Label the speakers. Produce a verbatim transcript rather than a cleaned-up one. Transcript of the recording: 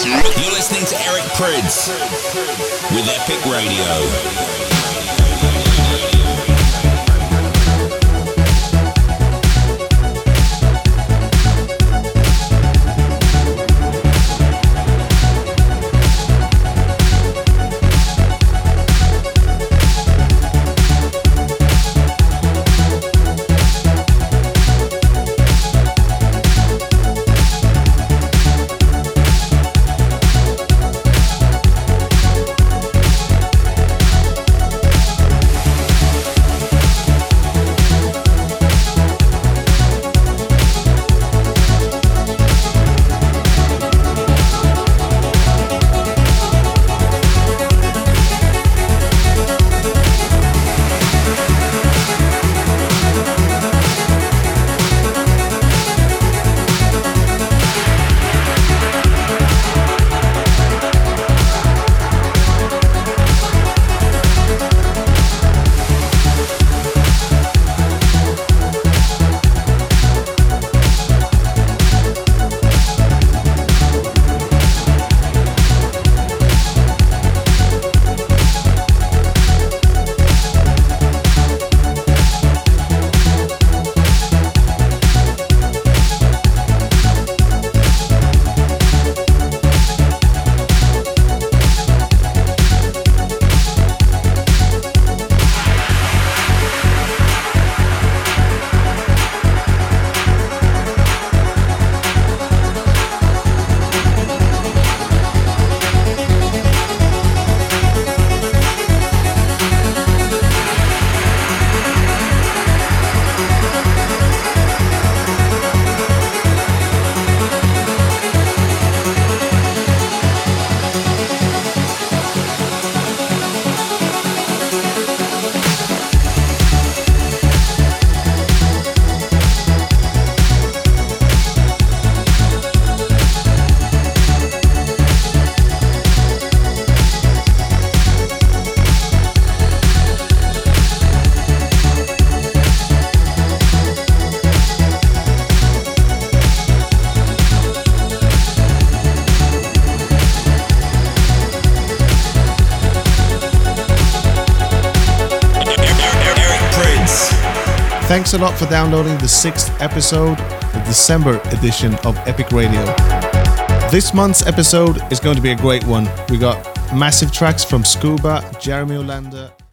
Speaker 1: You're listening to Eric Prydz with Epic Radio.
Speaker 2: Thanks a lot for downloading the sixth episode, the December edition of Epic Radio. This month's episode is going to be a great one. We got massive tracks from Scuba, Jeremy Olander,